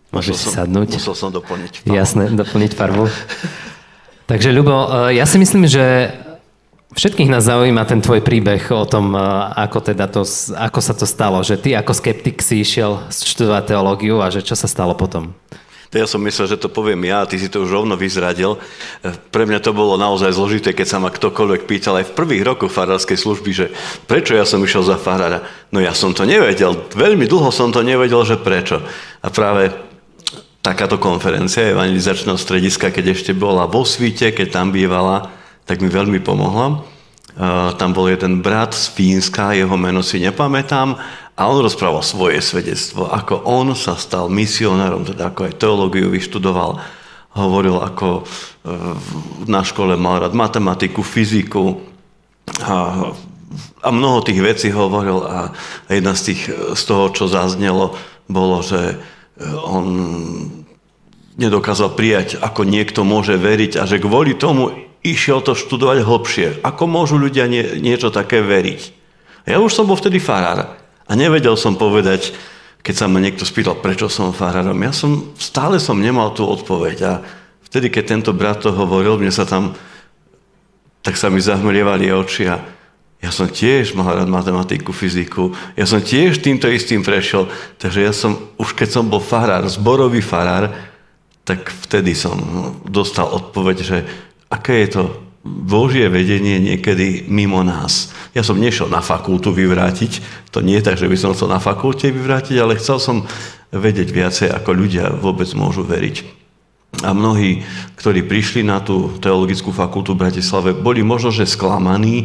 Môžeš si sadnúť. Musel som doplniť farbu. Jasné, doplniť farbu. Takže, Ľubo, ja si myslím, že všetkých nás zaujíma ten tvoj príbeh o tom, ako sa to stalo, že ty ako skeptik si išiel študovať teológiu a že čo sa stalo potom. To ja som myslel, že to poviem ja, a ty si to už rovno vyzradil. Pre mňa to bolo naozaj zložité, keď sa ma ktokoľvek pýtal aj v prvých rokoch farárskej služby, že prečo ja som išiel za farára. No ja som to nevedel, veľmi dlho som to nevedel, že prečo. A práve takáto konferencia evangelizačného strediska, keď ešte bola vo Svite, keď tam bývala, tak mi veľmi pomohla. Tam bol jeden brat z Fínska, jeho meno si nepamätám, a on rozprával svoje svedectvo, ako on sa stal misionárom, teda ako aj teológiu vyštudoval. Hovoril, ako na škole mal rád matematiku, fyziku a mnoho tých vecí hovoril. A jedna z toho, čo zaznelo, bolo, že on nedokázal prijať, ako niekto môže veriť a že kvôli tomu išiel to študovať hlbšie. Ako môžu ľudia niečo také veriť? Ja už som bol vtedy farár. A nevedel som povedať, keď sa ma niekto spýtal, prečo som farárom. Stále som nemal tú odpoveď. A vtedy, keď tento brat to hovoril, tak sa mi zahmlievali oči. A ja som tiež mal rád matematiku, fyziku. Ja som tiež týmto istým prešiel. Takže ja som, už keď som bol farár, zborový farár, tak vtedy som dostal odpoveď, že aké je to Božie vedenie niekedy mimo nás. Ja som nešiel na fakultu vyvrátiť, to nie je tak, že by som chcel na fakulte vyvrátiť, ale chcel som vedieť viacej, ako ľudia vôbec môžu veriť. A mnohí, ktorí prišli na tú teologickú fakultu v Bratislave, boli možno, že sklamaní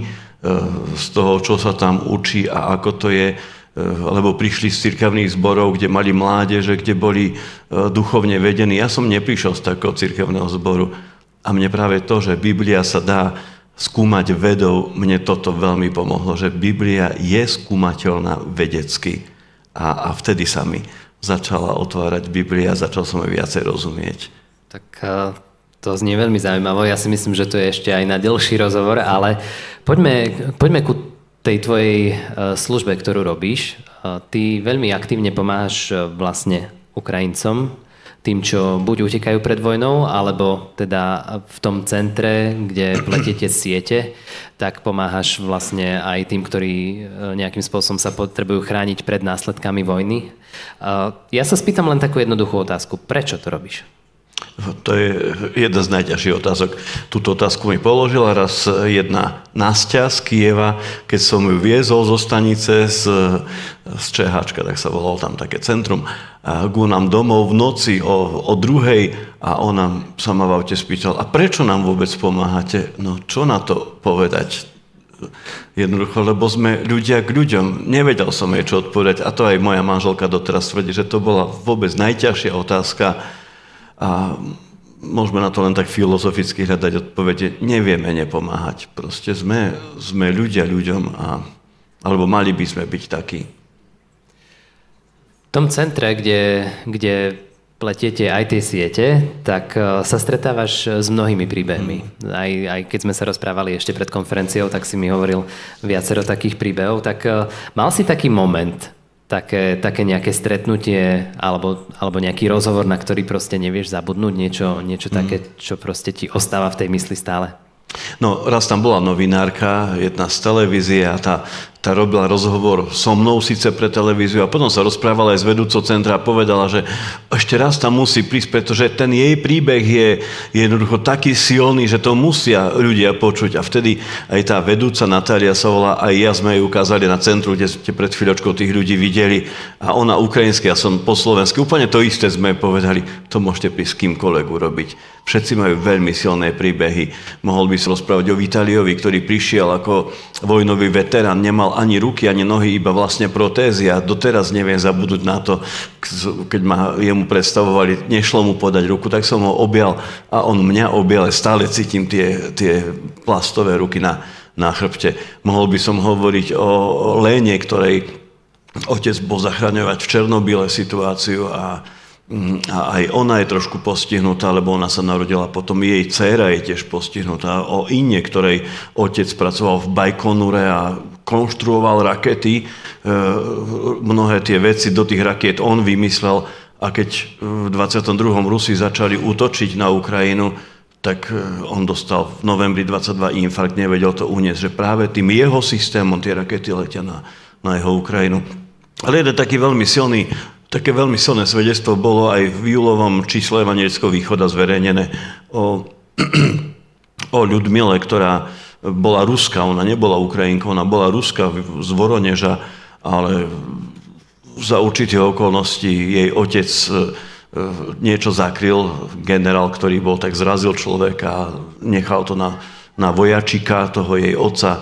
z toho, čo sa tam učí a ako to je, lebo prišli z cirkevných zborov, kde mali mládeže, kde boli duchovne vedení. Ja som neprišiel z takého cirkevného zboru. A mne práve to, že Biblia sa dá skúmať vedou, mne toto veľmi pomohlo, že Biblia je skúmateľná vedecky. A vtedy sa mi začala otvárať Biblia, začal som jej viacej rozumieť. Tak to znie veľmi zaujímavé. Ja si myslím, že to je ešte aj na dlhší rozhovor, ale poďme ku tej tvojej službe, ktorú robíš. Ty veľmi aktívne pomáhaš vlastne Ukrajincom, tým, čo buď utekajú pred vojnou, alebo teda v tom centre, kde pletiete siete, tak pomáhaš vlastne aj tým, ktorí nejakým spôsobom sa potrebujú chrániť pred následkami vojny. Ja sa spýtam len takú jednoduchú otázku. Prečo to robíš? To je jedna z najťažších otázok. Túto otázku mi položila raz jedna Nastia z Kieva, keď som ju viezol zo stanice z Čeháčka, tak sa volalo tam také centrum, ku nám domov v noci o 2:00 a ona sa ma v aute spýtala, a prečo nám vôbec pomáhate? No čo na to povedať? Jednoducho, lebo sme ľudia k ľuďom. Nevedel som jej čo odpovedať a to aj moja manželka doteraz tvrdí, že to bola vôbec najťažšia otázka. A môžeme na to len tak filozoficky hľadať odpovede. Nevieme nepomáhať. Proste sme ľudia ľuďom, alebo mali by sme byť takí. V tom centre, kde pletiete aj tie siete, tak sa stretávaš s mnohými príbehmi. Aj keď sme sa rozprávali ešte pred konferenciou, tak si mi hovoril viacero takých príbehov. Tak mal si taký moment, také nejaké stretnutie alebo nejaký rozhovor, na ktorý proste nevieš zabudnúť, niečo také, čo proste ti ostáva v tej mysli stále? No, raz tam bola novinárka, jedna z televízie a tá robila rozhovor so mnou síce pre televíziu a potom sa rozprávala aj s vedúcou centra a povedala, že ešte raz tam musí prísť, pretože ten jej príbeh je jednoducho taký silný, že to musia ľudia počuť. A vtedy aj tá vedúca Natália sa volá, aj ja sme ju ukázali na centru, kde ste pred chvíľočkou tých ľudí videli. A ona ukrajinsky, ja som po slovensky. Úplne to isté sme povedali, to môžete prísť s kýmkoľvek urobiť. Všetci majú veľmi silné príbehy. Mohol by som rozprávať o Vitaliovi, ktorý prišiel ako vojnový veterán, nemal ani ruky, ani nohy, iba vlastne protézy a doteraz neviem zabudnúť na to, keď jemu predstavovali, nešlo mu podať ruku, tak som ho objal a on mňa objal, stále cítim tie plastové ruky na chrbte. Mohol by som hovoriť o Léne, ktorej otec bol zachraňovať v Černobyle situáciu a aj ona je trošku postihnutá, lebo ona sa narodila potom, jej dcéra je tiež postihnutá. O Ine, ktorej otec pracoval v Bajkonure a konštruoval rakety, mnohé tie veci do tých rakiet on vymyslel A keď v 22. Rusi začali útočiť na Ukrajinu, tak on dostal v novembri 22 infarkt, nevedel to uniesť, že práve tým jeho systémom tie rakety letia na jeho Ukrajinu. Ale jeden také veľmi silné svedectvo bolo aj v júlovom čísle Evanjelického východa zverejnené o Ľudmile, ktorá bola Ruska, ona nebola Ukrajinka, ona bola Ruska z Voroneža, ale za určitých okolností jej otec niečo zakryl, generál, ktorý bol, tak zrazil človeka a nechal to na vojačika toho jej otca,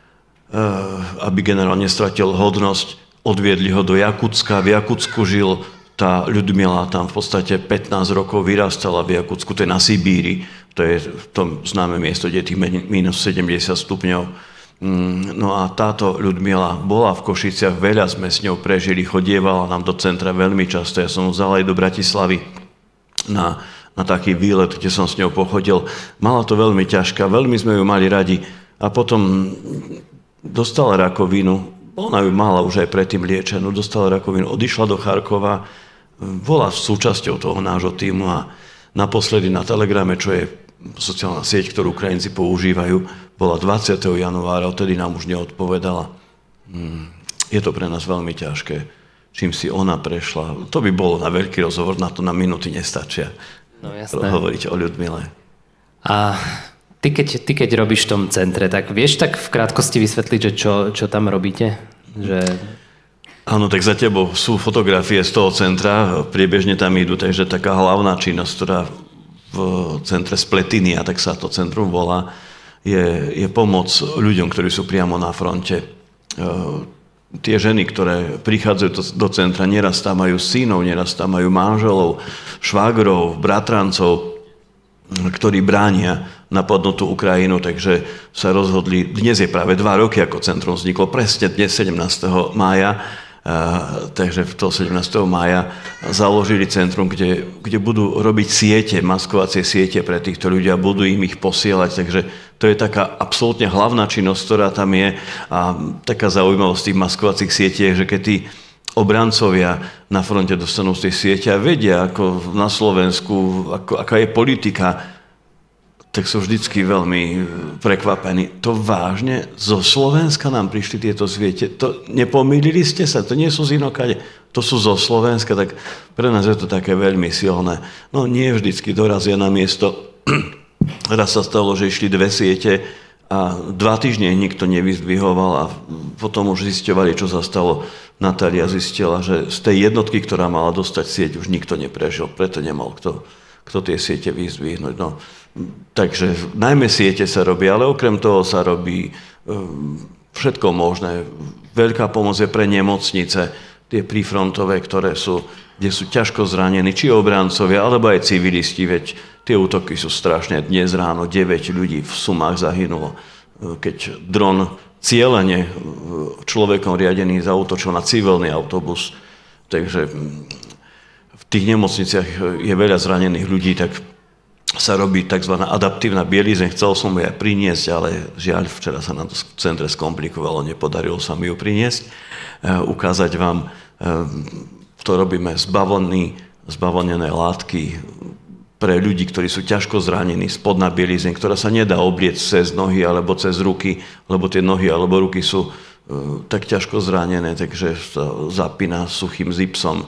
aby generál nestratil hodnosť. Odviedli ho do Jakutska, v Jakutsku žil, tá Ľudmila tam v podstate 15 rokov vyrastala v Jakutsku, to je na Sibíri, to je to známe miesto, kde je tých minus 70 stupňov. No a táto Ľudmila bola v Košiciach, veľa sme s ňou prežili, chodievala nám do centra veľmi často. Ja som ju vzal aj do Bratislavy na taký výlet, kde som s ňou pochodil. Mala to veľmi ťažká, veľmi sme ju mali radi a potom dostala rakovinu. Ona ju mala už aj predtým liečenú, dostala rakovinu, odišla do Charkova, bola súčasťou toho nášho týmu a naposledy na Telegrame, čo je sociálna sieť, ktorú Ukrajinci používajú, bola 20. januára, odtedy nám už neodpovedala. Je to pre nás veľmi ťažké, čím si ona prešla. To by bolo na veľký rozhovor, na to na minúty nestačia. No jasné. Hovoriť o Ľudmile. A ty keď robíš v tom centre, tak vieš tak v krátkosti vysvetliť, že čo tam robíte? Áno, tak za tebou sú fotografie z toho centra, priebežne tam idú, takže taká hlavná činnosť, ktorá v centre Spletinia, tak sa to centrum volá, je pomoc ľuďom, ktorí sú priamo na fronte. Tie ženy, ktoré prichádzajú do centra, neraz tam majú synov, neraz tam majú manželov, švágrov, bratrancov, ktorí bránia napadnutú Ukrajinu, takže sa rozhodli, dnes je práve 2 roky, ako centrum vzniklo, presne dnes 17. mája, takže v toho 17. mája založili centrum, kde budú robiť siete, maskovacie siete pre týchto ľudí a budú im ich posielať, takže to je taká absolútne hlavná činnosť, ktorá tam je a taká zaujímavosť tých maskovacích sietí, že keď tí obrancovia na fronte dostanú z tej siete a vedia, ako na Slovensku, aká je politika, tak sú vždycky veľmi prekvapení. To vážne? Zo Slovenska nám prišli tieto siete? To nepomýlili ste sa? To nie sú z inokade. To sú zo Slovenska, tak pre nás je to také veľmi silné. No nie vždycky dorazia na miesto. Raz sa stalo, že išli 2 siete a 2 týždne nikto nevyzdvihoval a potom už zisťovali, čo sa stalo. Natália zistila, že z tej jednotky, ktorá mala dostať sieť, už nikto neprežil, preto nemal kto tie siete vyzdvihnúť. No, takže najmä siete sa robí, ale okrem toho sa robí všetko možné. Veľká pomoc je pre nemocnice, tie prífrontové, kde sú ťažko zranení, či obrancovia, alebo aj civilisti, veď tie útoky sú strašné. Dnes ráno 9 ľudí v Sumách zahynulo, keď dron cieľene človekom riadený zaútočil na civilný autobus. Takže v tých nemocniciach je veľa zranených ľudí, tak sa robí tzv. Adaptívna bielizeň. Chcel som ju aj priniesť, ale žiaľ, včera sa nám to v centre skomplikovalo, nepodarilo sa mi ju priniesť. Ukázať vám, to robíme zbavlnené látky pre ľudí, ktorí sú ťažko zranení, spodná bielizeň, ktorá sa nedá obliecť cez nohy alebo cez ruky, lebo tie nohy alebo ruky sú tak ťažko zranené, takže sa zapína suchým zipsom.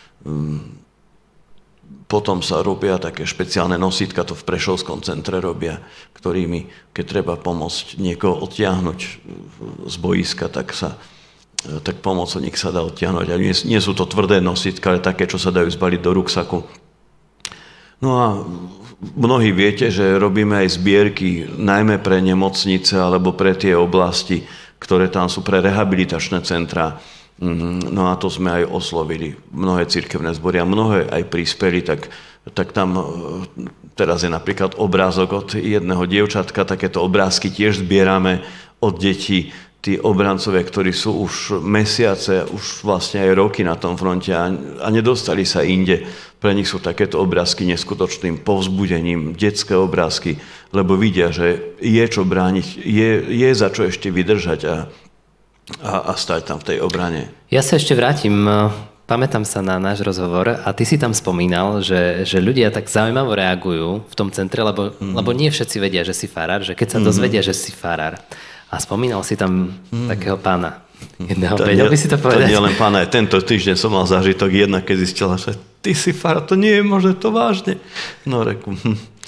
Potom sa robia také špeciálne nosítka, to v Prešovskom centre robia, ktorými, keď treba pomôcť niekoho odtiahnuť z boiska, tak pomocou nich sa dá odtiahnuť. A nie sú to tvrdé nosítka, ale také, čo sa dajú zbaliť do ruksaku. No a mnohí viete, že robíme aj zbierky, najmä pre nemocnice alebo pre tie oblasti, ktoré tam sú pre rehabilitačné centrá. No a to sme aj oslovili. Mnohé cirkevné zbory a mnohé aj prispeli, tak tam teraz je napríklad obrázok od jedného dievčatka, takéto obrázky tiež zbierame od detí. Tí obrancovia, ktorí sú už mesiace, už vlastne aj roky na tom fronte a nedostali sa inde. Pre nich sú takéto obrázky neskutočným povzbudením, detské obrázky, lebo vidia, že je čo brániť, je za čo ešte vydržať a stať tam v tej obrane. Ja sa ešte vrátim pamätám sa na náš rozhovor a ty si tam spomínal, že ľudia tak zaujímavo reagujú v tom centre, lebo nie všetci vedia, že si farár, že keď sa dozvedia, že si farár. A spomínal si tam takého pána. Jedného, vedel by si to povedať? To nie len pána, aj tento týždeň som mal zážitok jedna, keď zistila, že ty si farár, to nie je možné, to vážne. No reku,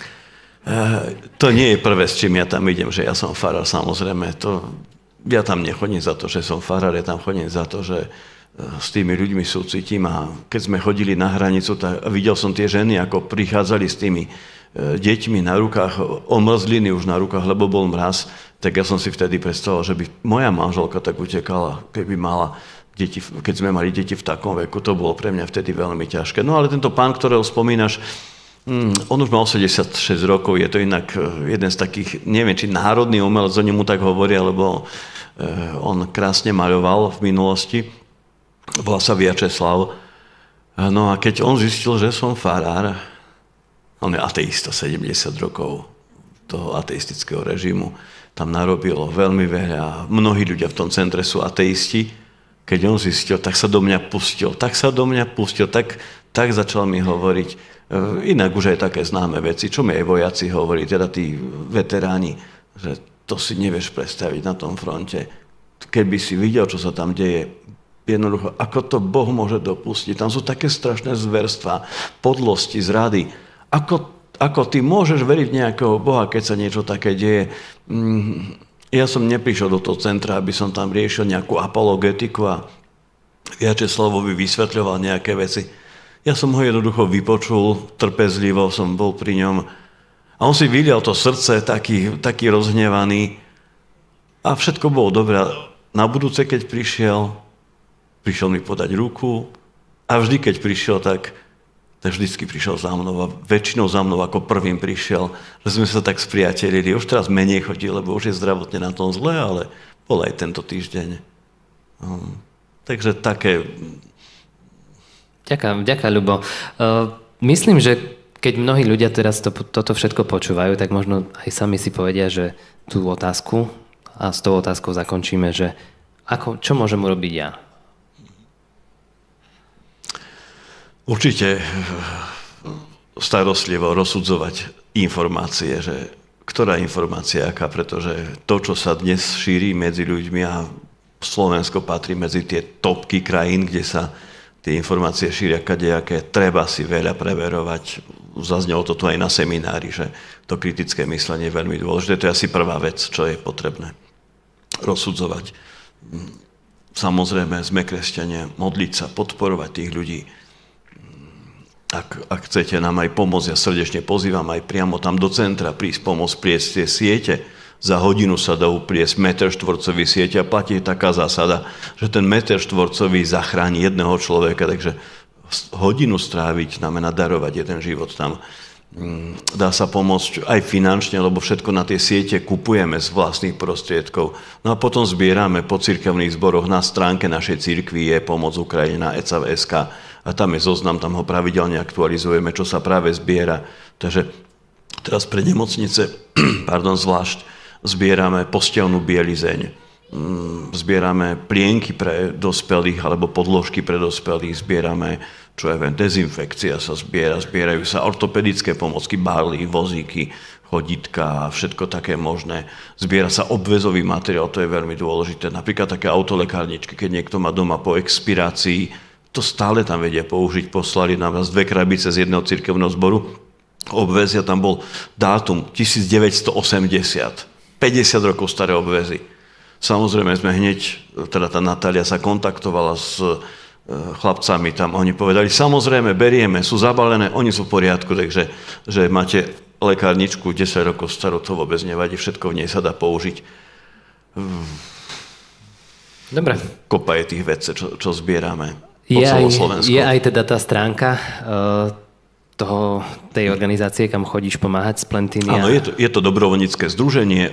to nie je prvé, s čím ja tam idem, že ja som farár, samozrejme. Ja tam nechodím za to, že som farár, ja tam chodím za to, že s tými ľuďmi súcitím a keď sme chodili na hranicu, tak videl som tie ženy, ako prichádzali s tými deťmi na rukách, omrzliny už na rukách, lebo bol mraz, tak ja som si vtedy predstavoval, že by moja manželka tak utekala, keby mala deti, keď sme mali deti v takom veku, to bolo pre mňa vtedy veľmi ťažké. No ale tento pán, ktorého spomínaš, on už má 86 rokov, je to inak jeden z takých, neviem, či národný umelec, oni mu tak hovoria, lebo on krásne maľoval v minulosti, volá sa Viačeslav. No a keď on zistil, že som farár, on je ateista, 70 rokov toho ateistického režimu, tam narobilo veľmi veľa, mnohí ľudia v tom centre sú ateisti, keď on zistil, tak sa do mňa pustil, tak začal mi hovoriť, inak už aj také známe veci, čo mi aj vojaci hovorí, teda tí veteráni, že to si nevieš predstaviť na tom fronte. Keby si videl, čo sa tam deje, jednoducho, ako to Boh môže dopustiť. Tam sú také strašné zverstvá, podlosti, zrady. Ako ty môžeš veriť nejakého Boha, keď sa niečo také deje? Ja som neprišiel do toho centra, aby som tam riešil nejakú apologetiku a Viačeslavovi vysvetľoval nejaké veci. Ja som ho jednoducho vypočul, trpezlivo som bol pri ňom a on si vylial to srdce, taký rozhnevaný a všetko bolo dobré. Na budúce, keď prišiel mi podať ruku a vždy, keď prišiel, tak vždycky prišiel za mnou a väčšinou za mnou ako prvým prišiel, že sme sa tak spriatelili. Už teraz menej chodí, lebo už je zdravotne na tom zle, ale bol aj tento týždeň. Takže také... Ďakujem, Ľubo. Myslím, že keď mnohí ľudia teraz toto všetko počúvajú, tak možno aj sami si povedia, že tú otázku a s tou otázkou zakončíme, že čo môžem urobiť ja? Určite starostlivo rozsudzovať informácie, že ktorá informácia je aká, pretože to, čo sa dnes šíri medzi ľuďmi a Slovensko patrí medzi tie topky krajín, kde sa tie informácie šíria kadejaké, treba si veľa preverovať. Zaznelo to tu aj na seminári, že to kritické myslenie je veľmi dôležité. To je asi prvá vec, čo je potrebné rozsudzovať. Samozrejme, sme kresťania, modliť sa, podporovať tých ľudí. Ak chcete nám aj pomôcť, ja srdečne pozývam aj priamo tam do centra prísť pomôcť pliesť tie siete. Za hodinu sa dá upliesť meter štvorcový siete a platí taká zásada, že ten meter štvorcový zachráni jedného človeka, takže hodinu stráviť znamená darovať jeden život tam. Dá sa pomôcť aj finančne, lebo všetko na tie siete kupujeme z vlastných prostriedkov. No a potom zbierame po cirkevných zboroch. Na stránke našej cirkvi je Pomoc Ukrajine na ECAV.sk a tam je zoznam, tam ho pravidelne aktualizujeme, čo sa práve zbiera. Takže teraz pre nemocnice, zvlášť, zbierame posteľnú bielizeň, zbierame plienky pre dospelých alebo podložky pre dospelých, zbierame dezinfekcia sa zbierajú sa ortopedické pomocky, barly, vozíky, chodítka a všetko také možné. Zbiera sa obväzový materiál, to je veľmi dôležité. Napríklad také autolekárničky, keď niekto má doma po expirácii, to stále tam vedia použiť. Poslali nám raz 2 krabice z jedného cirkevného zboru. Obväzia, tam bol dátum 1980. 50 rokov staré obväzy. Samozrejme sme hneď, teda tá Natália sa kontaktovala s chlapcami tam, oni povedali, samozrejme, berieme, sú zabalené, oni sú v poriadku, takže že máte lekárničku 10 rokov starú, to vôbec nevadí, všetko v nej sa dá použiť. Dobre. Kopa je tých vecí, čo zbierame po celom Slovensku. Je aj teda tá stránka tej organizácie, kam chodíš pomáhať, Spletinia. Áno, je to dobrovoľnícke združenie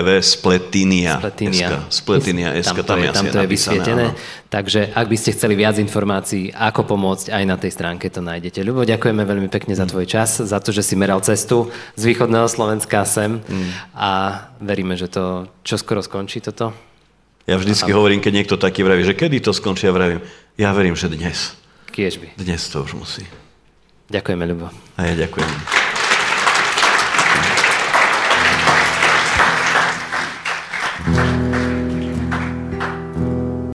www.spletinia.sk. Tam to je vysvietené. Takže ak by ste chceli viac informácií, ako pomôcť, aj na tej stránke to nájdete. Ľubo, ďakujeme veľmi pekne za tvoj čas, za to, že si meral cestu z východného Slovenska sem a veríme, že to čoskoro skončí toto. Ja vždycky hovorím, keď niekto taký vraví, že kedy to skončí, ja vravím, ja verím, že dnes. Kiežby. Dnes to už musí. Ďakujeme, Ľubo. A ja ďakujem.